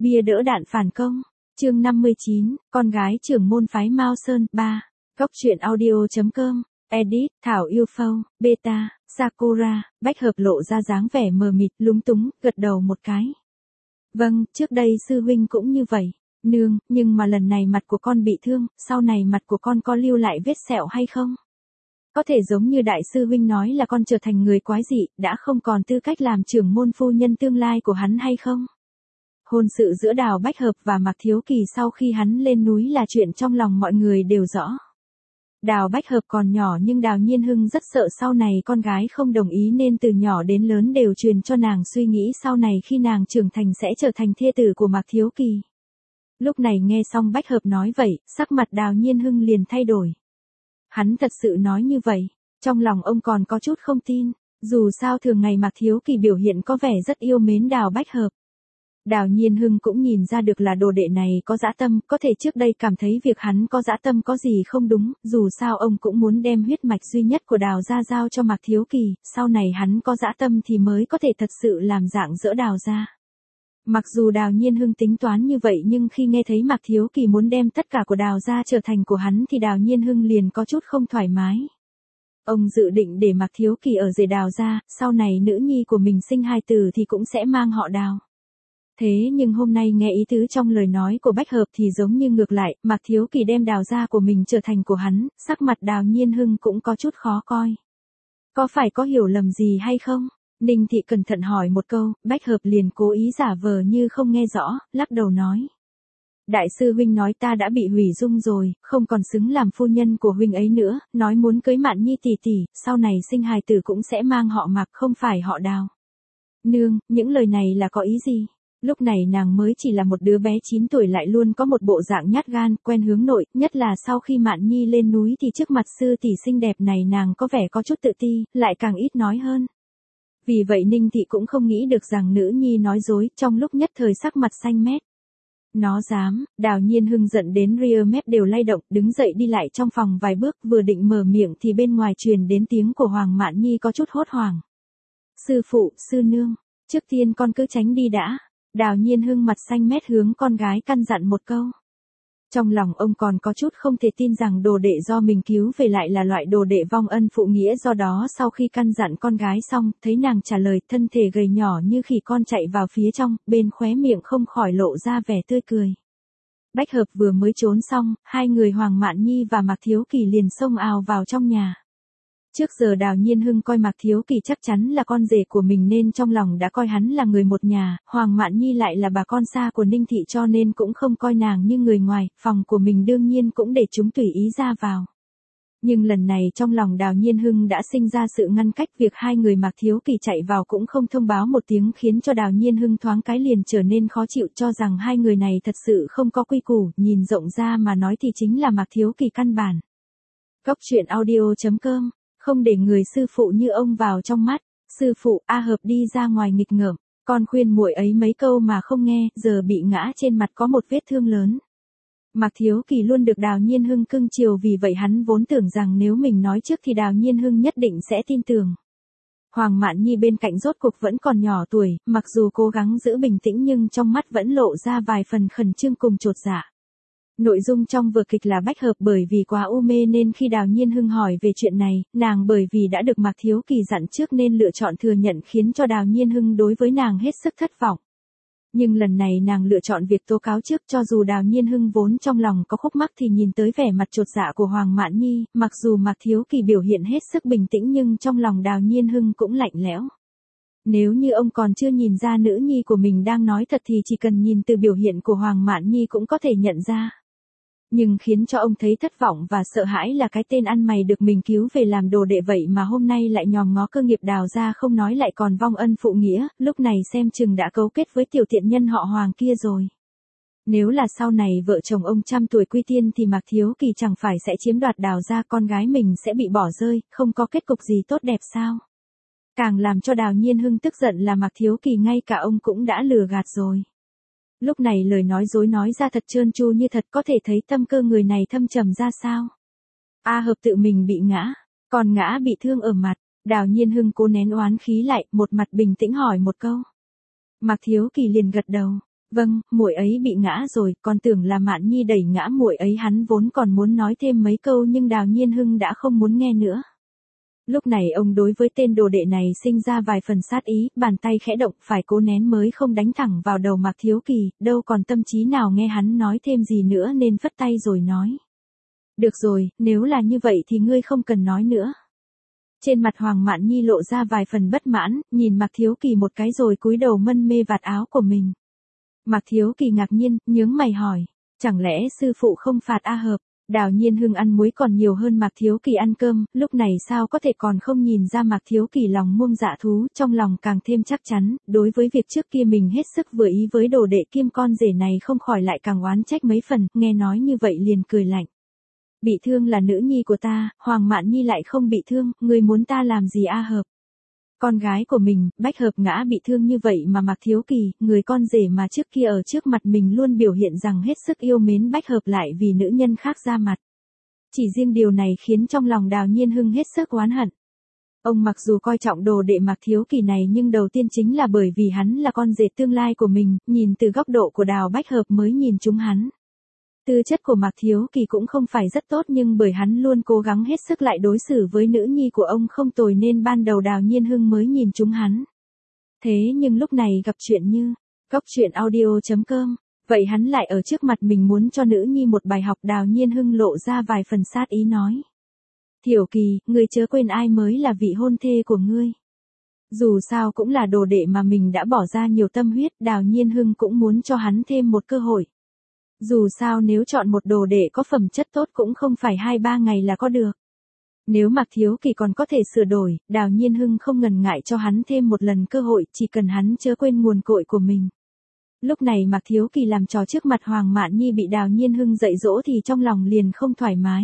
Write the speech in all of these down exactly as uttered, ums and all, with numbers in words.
Bia đỡ đạn phản công. Chương năm mươi chín, con gái trưởng môn phái Mao Sơn. ba. Góc truyện audio chấm com. Edit, Thảo Yêu Phâu, Beta, Sakura. Bách hợp lộ ra dáng vẻ mờ mịt, lúng túng, gật đầu một cái. Vâng, trước đây sư huynh cũng như vậy. Nương, nhưng mà lần này mặt của con bị thương, sau này mặt của con có lưu lại vết sẹo hay không? Có thể giống như đại sư huynh nói là con trở thành người quái dị, đã không còn tư cách làm trưởng môn phu nhân tương lai của hắn hay không? Hôn sự giữa Đào Bách Hợp và Mạc Thiếu Kỳ sau khi hắn lên núi là chuyện trong lòng mọi người đều rõ. Đào Bách Hợp còn nhỏ nhưng Đào Nhiên Hưng rất sợ sau này con gái không đồng ý nên từ nhỏ đến lớn đều truyền cho nàng suy nghĩ sau này khi nàng trưởng thành sẽ trở thành thê tử của Mạc Thiếu Kỳ. Lúc này nghe xong Bách Hợp nói vậy, sắc mặt Đào Nhiên Hưng liền thay đổi. Hắn thật sự nói như vậy, trong lòng ông còn có chút không tin, dù sao thường ngày Mạc Thiếu Kỳ biểu hiện có vẻ rất yêu mến Đào Bách Hợp. Đào Nhiên Hưng cũng nhìn ra được là đồ đệ này có dã tâm, có thể trước đây cảm thấy việc hắn có dã tâm có gì không đúng, dù sao ông cũng muốn đem huyết mạch duy nhất của Đào gia giao cho Mạc Thiếu Kỳ, sau này hắn có dã tâm thì mới có thể thật sự làm dạng dỡ Đào gia. Mặc dù Đào Nhiên Hưng tính toán như vậy nhưng khi nghe thấy Mạc Thiếu Kỳ muốn đem tất cả của Đào gia trở thành của hắn thì Đào Nhiên Hưng liền có chút không thoải mái. Ông dự định để Mạc Thiếu Kỳ ở rể Đào gia, sau này nữ nhi của mình sinh hài tử thì cũng sẽ mang họ Đào. Thế nhưng hôm nay nghe ý tứ trong lời nói của Bách Hợp thì giống như ngược lại, Mạc Thiếu Kỳ đem Đào gia của mình trở thành của hắn, sắc mặt Đào Nhiên Hưng cũng có chút khó coi. Có phải có hiểu lầm gì hay không? Ninh Thị cẩn thận hỏi một câu, Bách Hợp liền cố ý giả vờ như không nghe rõ, lắc đầu nói. Đại sư huynh nói ta đã bị hủy dung rồi, không còn xứng làm phu nhân của huynh ấy nữa, nói muốn cưới Mạn Nhi tỷ tỷ, sau này sinh hài tử cũng sẽ mang họ Mạc không phải họ Đào. Nương, những lời này là có ý gì? Lúc này nàng mới chỉ là một đứa bé chín tuổi lại luôn có một bộ dạng nhát gan, quen hướng nội, nhất là sau khi Mạn Nhi lên núi thì trước mặt sư tỷ xinh đẹp này nàng có vẻ có chút tự ti, lại càng ít nói hơn. Vì vậy Ninh Thị cũng không nghĩ được rằng nữ nhi nói dối, trong lúc nhất thời sắc mặt xanh mét. Nó dám, Đào Nhiên Hưng giận đến ria mép đều lay động, đứng dậy đi lại trong phòng vài bước, vừa định mở miệng thì bên ngoài truyền đến tiếng của Hoàng Mạn Nhi có chút hốt hoảng. Sư phụ, sư nương, trước tiên con cứ tránh đi đã. Đào Nhiên Hưng mặt xanh mét hướng con gái căn dặn một câu. Trong lòng ông còn có chút không thể tin rằng đồ đệ do mình cứu về lại là loại đồ đệ vong ân phụ nghĩa, do đó sau khi căn dặn con gái xong, thấy nàng trả lời thân thể gầy nhỏ như khỉ con chạy vào phía trong, bên khóe miệng không khỏi lộ ra vẻ tươi cười. Bách Hợp vừa mới trốn xong, hai người Hoàng Mạn Nhi và Mạc Thiếu Kỳ liền xông ào vào trong nhà. Trước giờ Đào Nhiên Hưng coi Mạc Thiếu Kỳ chắc chắn là con rể của mình nên trong lòng đã coi hắn là người một nhà, Hoàng Mạn Nhi lại là bà con xa của Ninh Thị cho nên cũng không coi nàng như người ngoài, phòng của mình đương nhiên cũng để chúng tùy ý ra vào. Nhưng lần này trong lòng Đào Nhiên Hưng đã sinh ra sự ngăn cách, việc hai người Mạc Thiếu Kỳ chạy vào cũng không thông báo một tiếng khiến cho Đào Nhiên Hưng thoáng cái liền trở nên khó chịu, cho rằng hai người này thật sự không có quy củ, nhìn rộng ra mà nói thì chính là Mạc Thiếu Kỳ căn bản. Góc truyện audio chấm com. Không để người sư phụ như ông vào trong mắt, sư phụ A Hợp đi ra ngoài nghịch ngợm, con khuyên muội ấy mấy câu mà không nghe, giờ bị ngã trên mặt có một vết thương lớn. Mạc Thiếu Kỳ luôn được Đào Nhiên Hưng cưng chiều, vì vậy hắn vốn tưởng rằng nếu mình nói trước thì Đào Nhiên Hưng nhất định sẽ tin tưởng. Hoàng Mạn Nhi bên cạnh rốt cuộc vẫn còn nhỏ tuổi, mặc dù cố gắng giữ bình tĩnh nhưng trong mắt vẫn lộ ra vài phần khẩn trương cùng chột dạ. Nội dung trong vở kịch là Bách Hợp bởi vì quá u mê nên khi Đào Nhiên Hưng hỏi về chuyện này, nàng bởi vì đã được Mạc Thiếu Kỳ dặn trước nên lựa chọn thừa nhận, khiến cho Đào Nhiên Hưng đối với nàng hết sức thất vọng. Nhưng lần này nàng lựa chọn việc tố cáo trước, cho dù Đào Nhiên Hưng vốn trong lòng có khúc mắc thì nhìn tới vẻ mặt chột dạ của Hoàng Mạn Nhi, mặc dù Mạc Thiếu Kỳ biểu hiện hết sức bình tĩnh nhưng trong lòng Đào Nhiên Hưng cũng lạnh lẽo. Nếu như ông còn chưa nhìn ra nữ nhi của mình đang nói thật thì chỉ cần nhìn từ biểu hiện của Hoàng Mạn Nhi cũng có thể nhận ra. Nhưng khiến cho ông thấy thất vọng và sợ hãi là cái tên ăn mày được mình cứu về làm đồ đệ vậy mà hôm nay lại nhòm ngó cơ nghiệp Đào ra, không nói lại còn vong ân phụ nghĩa, lúc này xem chừng đã cấu kết với tiểu tiện nhân họ Hoàng kia rồi. Nếu là sau này vợ chồng ông trăm tuổi quy tiên thì Mạc Thiếu Kỳ chẳng phải sẽ chiếm đoạt Đào ra, con gái mình sẽ bị bỏ rơi, không có kết cục gì tốt đẹp sao? Càng làm cho Đào Nhiên Hưng tức giận là Mạc Thiếu Kỳ ngay cả ông cũng đã lừa gạt rồi. Lúc này lời nói dối nói ra thật trơn tru như thật, có thể thấy tâm cơ người này thâm trầm ra sao. A Hợp tự mình bị ngã, còn ngã bị thương ở mặt, Đào Nhiên Hưng cố nén oán khí lại, một mặt bình tĩnh hỏi một câu. Mạc Thiếu Kỳ liền gật đầu. Vâng, muội ấy bị ngã rồi, còn tưởng là Mạn Nhi đẩy ngã muội ấy, hắn vốn còn muốn nói thêm mấy câu nhưng Đào Nhiên Hưng đã không muốn nghe nữa. Lúc này ông đối với tên đồ đệ này sinh ra vài phần sát ý, bàn tay khẽ động phải cố nén mới không đánh thẳng vào đầu Mạc Thiếu Kỳ, đâu còn tâm trí nào nghe hắn nói thêm gì nữa nên phất tay rồi nói. Được rồi, nếu là như vậy thì ngươi không cần nói nữa. Trên mặt Hoàng Mạn Nhi lộ ra vài phần bất mãn, nhìn Mạc Thiếu Kỳ một cái rồi cúi đầu mân mê vạt áo của mình. Mạc Thiếu Kỳ ngạc nhiên, nhướng mày hỏi, chẳng lẽ sư phụ không phạt A Hợp? Đào Nhiên Hưng ăn muối còn nhiều hơn Mạc Thiếu Kỳ ăn cơm, lúc này sao có thể còn không nhìn ra Mạc Thiếu Kỳ lòng muông dạ thú, trong lòng càng thêm chắc chắn, đối với việc trước kia mình hết sức vừa ý với đồ đệ kim con rể này không khỏi lại càng oán trách mấy phần, nghe nói như vậy liền cười lạnh. Bị thương là nữ nhi của ta, Hoàng Mạn Nhi lại không bị thương, ngươi muốn ta làm gì A Hợp? Con gái của mình, Bách Hợp ngã bị thương như vậy mà Mạc Thiếu Kỳ, người con rể mà trước kia ở trước mặt mình luôn biểu hiện rằng hết sức yêu mến Bách Hợp lại vì nữ nhân khác ra mặt. Chỉ riêng điều này khiến trong lòng Đào Nhiên Hưng hết sức oán hận. Ông mặc dù coi trọng đồ đệ Mạc Thiếu Kỳ này nhưng đầu tiên chính là bởi vì hắn là con rể tương lai của mình, nhìn từ góc độ của Đào Bách Hợp mới nhìn chúng hắn. Tư chất của Mạc Thiếu Kỳ cũng không phải rất tốt nhưng bởi hắn luôn cố gắng hết sức lại đối xử với nữ nhi của ông không tồi nên ban đầu Đào Nhiên Hưng mới nhìn chúng hắn. Thế nhưng lúc này gặp chuyện như, góc truyện audio chấm com, vậy hắn lại ở trước mặt mình muốn cho nữ nhi một bài học. Đào Nhiên Hưng lộ ra vài phần sát ý nói. Thiểu Kỳ, ngươi chớ quên ai mới là vị hôn thê của ngươi. Dù sao cũng là đồ đệ mà mình đã bỏ ra nhiều tâm huyết, Đào Nhiên Hưng cũng muốn cho hắn thêm một cơ hội. Dù sao nếu chọn một đồ đệ có phẩm chất tốt cũng không phải hai ba ngày là có được. Nếu Mạc Thiếu Kỳ còn có thể sửa đổi, Đào Nhiên Hưng không ngần ngại cho hắn thêm một lần cơ hội, chỉ cần hắn chớ quên nguồn cội của mình. Lúc này Mạc Thiếu Kỳ làm trò trước mặt Hoàng Mạn Nhi bị Đào Nhiên Hưng dạy dỗ thì trong lòng liền không thoải mái.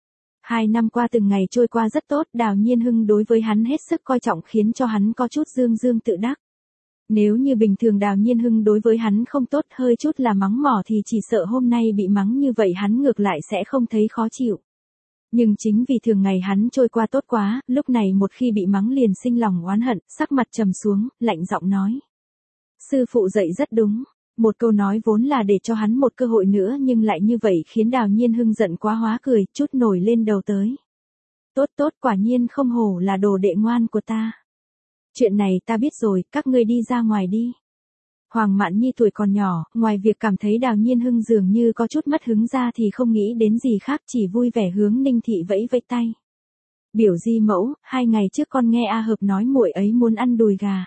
Hai năm qua từng ngày trôi qua rất tốt, Đào Nhiên Hưng đối với hắn hết sức coi trọng khiến cho hắn có chút dương dương tự đắc. Nếu như bình thường Đào Nhiên Hưng đối với hắn không tốt hơi chút là mắng mỏ thì chỉ sợ hôm nay bị mắng như vậy hắn ngược lại sẽ không thấy khó chịu. Nhưng chính vì thường ngày hắn trôi qua tốt quá, lúc này một khi bị mắng liền sinh lòng oán hận, sắc mặt trầm xuống, lạnh giọng nói. Sư phụ dạy rất đúng, một câu nói vốn là để cho hắn một cơ hội nữa nhưng lại như vậy khiến Đào Nhiên Hưng giận quá hóa cười, chút nổi lên đầu tới. Tốt tốt, quả nhiên không hổ là đồ đệ ngoan của ta. Chuyện này ta biết rồi, các ngươi đi ra ngoài đi. Hoàng Mạn Nhi tuổi còn nhỏ, ngoài việc cảm thấy Đào Nhiên Hưng dường như có chút mất hứng ra thì không nghĩ đến gì khác, chỉ vui vẻ hướng Ninh Thị vẫy vẫy tay. Biểu di mẫu, hai ngày trước con nghe A Hợp nói muội ấy muốn ăn đùi gà.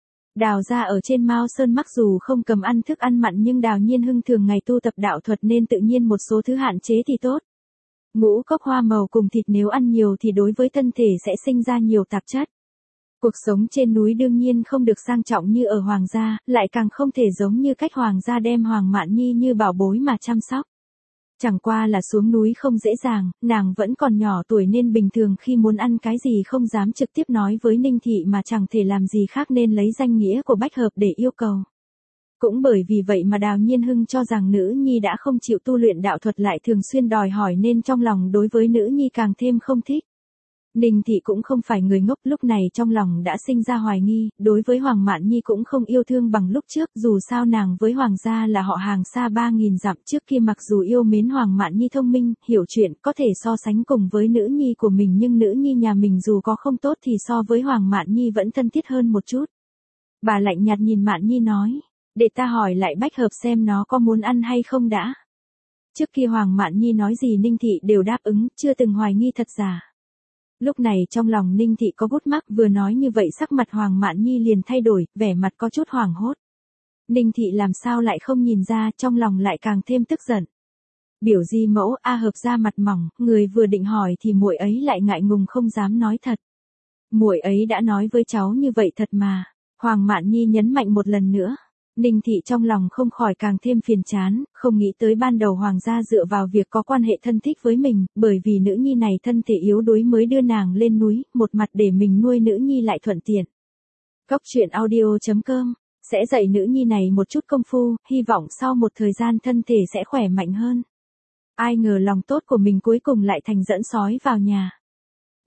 Đào gia ở trên Mao Sơn mặc dù không cầm ăn thức ăn mặn nhưng Đào Nhiên Hưng thường ngày tu tập đạo thuật nên tự nhiên một số thứ hạn chế thì tốt. Ngũ cốc hoa màu cùng thịt nếu ăn nhiều thì đối với thân thể sẽ sinh ra nhiều tạp chất. Cuộc sống trên núi đương nhiên không được sang trọng như ở Hoàng gia, lại càng không thể giống như cách Hoàng gia đem Hoàng Mạn Nhi như bảo bối mà chăm sóc. Chẳng qua là xuống núi không dễ dàng, nàng vẫn còn nhỏ tuổi nên bình thường khi muốn ăn cái gì không dám trực tiếp nói với Ninh Thị mà chẳng thể làm gì khác nên lấy danh nghĩa của Bách Hợp để yêu cầu. Cũng bởi vì vậy mà Đào Nhiên Hưng cho rằng nữ nhi đã không chịu tu luyện đạo thuật lại thường xuyên đòi hỏi nên trong lòng đối với nữ nhi càng thêm không thích. Ninh Thị cũng không phải người ngốc, lúc này trong lòng đã sinh ra hoài nghi, đối với Hoàng Mạn Nhi cũng không yêu thương bằng lúc trước, dù sao nàng với Hoàng gia là họ hàng xa ba nghìn dặm, trước kia mặc dù yêu mến Hoàng Mạn Nhi thông minh, hiểu chuyện, có thể so sánh cùng với nữ nhi của mình nhưng nữ nhi nhà mình dù có không tốt thì so với Hoàng Mạn Nhi vẫn thân thiết hơn một chút. Bà lạnh nhạt nhìn Mạn Nhi nói, để ta hỏi lại Bách Hợp xem nó có muốn ăn hay không đã. Trước kia Hoàng Mạn Nhi nói gì Ninh Thị đều đáp ứng, chưa từng hoài nghi thật giả. Lúc này trong lòng Ninh Thị có gút mắc, vừa nói như vậy sắc mặt Hoàng Mạn Nhi liền thay đổi, vẻ mặt có chút hoảng hốt. Ninh Thị làm sao lại không nhìn ra, trong lòng lại càng thêm tức giận. Biểu di mẫu, A Hợp ra mặt mỏng, người vừa định hỏi thì muội ấy lại ngại ngùng không dám nói thật. Muội ấy đã nói với cháu như vậy thật mà. Hoàng Mạn Nhi nhấn mạnh một lần nữa. Ninh Thị trong lòng không khỏi càng thêm phiền chán, không nghĩ tới ban đầu Hoàng gia dựa vào việc có quan hệ thân thích với mình, bởi vì nữ nhi này thân thể yếu đuối mới đưa nàng lên núi, một mặt để mình nuôi nữ nhi lại thuận tiện. Góc truyện audio chấm com sẽ dạy nữ nhi này một chút công phu, hy vọng sau một thời gian thân thể sẽ khỏe mạnh hơn. Ai ngờ lòng tốt của mình cuối cùng lại thành dẫn sói vào nhà.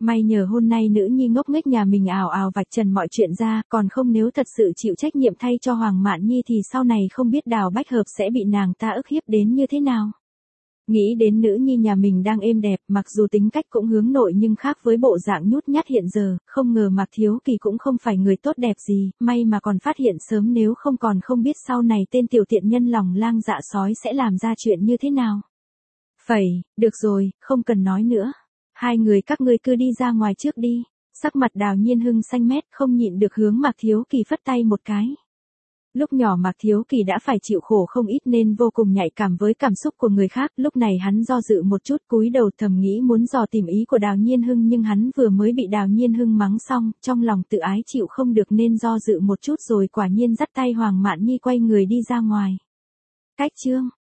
May nhờ hôm nay nữ nhi ngốc nghếch nhà mình ào ào vạch trần mọi chuyện ra, còn không nếu thật sự chịu trách nhiệm thay cho Hoàng Mạn Nhi thì sau này không biết Đào Bách Hợp sẽ bị nàng ta ức hiếp đến như thế nào. Nghĩ đến nữ nhi nhà mình đang êm đẹp, mặc dù tính cách cũng hướng nội nhưng khác với bộ dạng nhút nhát hiện giờ, không ngờ Mạc Thiếu Kỳ cũng không phải người tốt đẹp gì, may mà còn phát hiện sớm, nếu không còn không biết sau này tên tiểu tiện nhân lòng lang dạ sói sẽ làm ra chuyện như thế nào. Phẩy, được rồi, không cần nói nữa. Hai người các ngươi cứ đi ra ngoài trước đi. Sắc mặt Đào Nhiên Hưng xanh mét, không nhịn được hướng Mạc Thiếu Kỳ phất tay một cái. Lúc nhỏ Mạc Thiếu Kỳ đã phải chịu khổ không ít nên vô cùng nhạy cảm với cảm xúc của người khác, lúc này hắn do dự một chút, cúi đầu thầm nghĩ muốn dò tìm ý của Đào Nhiên Hưng, nhưng hắn vừa mới bị Đào Nhiên Hưng mắng xong, trong lòng tự ái chịu không được nên do dự một chút rồi quả nhiên dắt tay Hoàng Mạn Nhi quay người đi ra ngoài. Cách chương